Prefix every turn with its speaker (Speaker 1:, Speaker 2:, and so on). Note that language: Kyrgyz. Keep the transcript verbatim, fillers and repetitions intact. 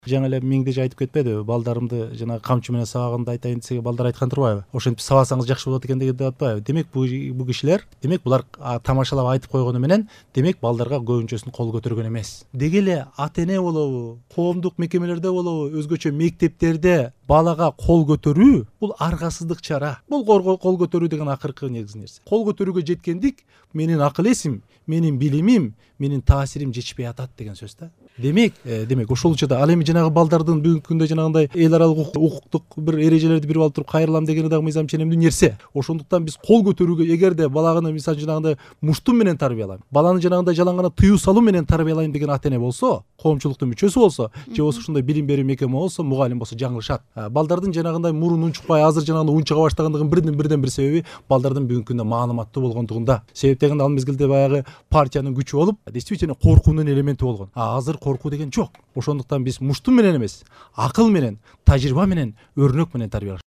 Speaker 1: Жаңы эле миңдеже айтып кетпедиби, балдарымды жанагы камчы менен сабаганда айтайын десеге балдар айткан турбайбы? Ошентип сабасаңыз жакшы болот экен деп атпайбы? Демек бул бул кишилер, демек булар тамашалап айтып койгону менен, демек балдарга көбүнчөсүн кол көтөргөн эмес. Деги эле ата эне болобу, коомдук мекемелерде болобу, өзгөчө мектептерде балага кол көтөрүү бул аргасыздык чара. Бул кол көтөрүү деген акыркы негизги нерсе. Кол көтөрүүгө жеткендик менин акыл эсим, менин билимим, менин таасирим жетишпей атат деген сөз да. Демек, э, демек ошол учурда ал эми жанагы балдардын бүгүнкү күндө жанагындай эл аралык укуктук бир эрежелерди берип алып туруп кайрылам дегени дагы мыйзам ченемдүү нерсе. Ошондуктан биз кол көтөрүүгө эгерде баланы мисалы жанагындай муштум менен тарбиялайм, баланы жанагындай жалаң гана тыюу салуу менен тарбиялайм деген ата эне болсо, коомчулуктун мүчөсү болсо, же болбосо ушундай билим берүү мекеме болсо, мугалим болсо жаңылышат. Балдардын жанагындай мурун унчукпай азыр жанагындай унчуга баштагандыгын бирден бирден бир себеби балдардын бүгүнкү күндө маалыматтуу болгондугунда. Себеп дегенде ал мезгилде баягы партиянын күчү болуп, действительно коркуунун элементи болгон. А азыр коркуу деген жок. Ошондуктан биз муштум менен эмес, акыл менен, тажрыйба менен, өрнөк менен тарбиялаш